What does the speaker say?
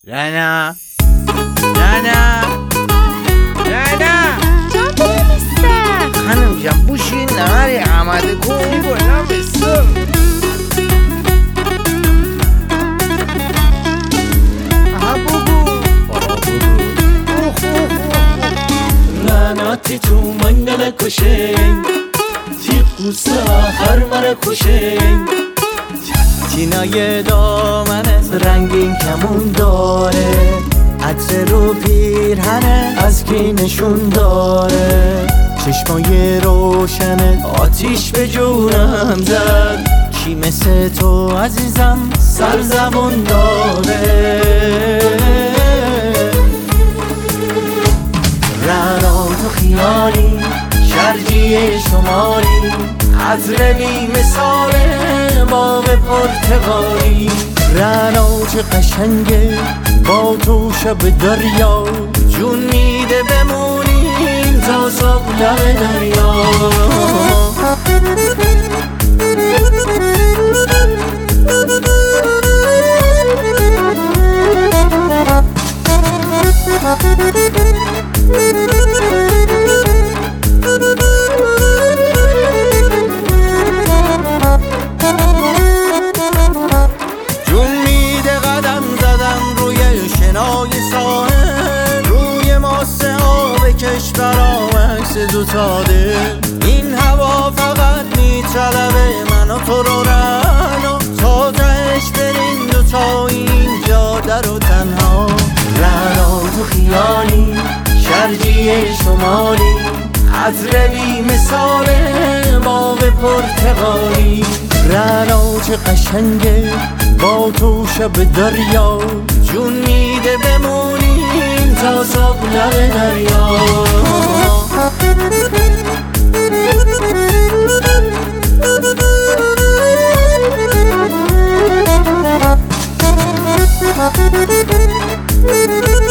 Rana جان بمیستم خانم جان بوشی نهاری آماده کنی بالا بسم aha بگو راناتی تو منگل کشنگ تیقوس آخر مرا کشنگ تینای دامنت رنگین کمون داره عطر رو پیرهنه از کی نشون داره چشمای روشنه آتیش به جونم زد کی مثل تو عزیزم سرزبون داره رنا تو خیالی شرجی شمالی عطر بی مثاله باغ پرتقالی رنا چه قشنگه با تو شب دریا جون میده بمونیم تا صبح لب دریا جون میده قدم زدن روی شنای ساحل روی ماست آب کشورام عکس دوتا دل این هوا فقط میطلبه من و تو رو رنا تا تهش برین دوتا اینجا در و تنها رنا تو خیالی شرجی شمالی عطر بی مثاله باغ پرتقالی رنا چه قشنگه با تو شب دریا جون میده بمونیم تا صبح لب دریا Thank you.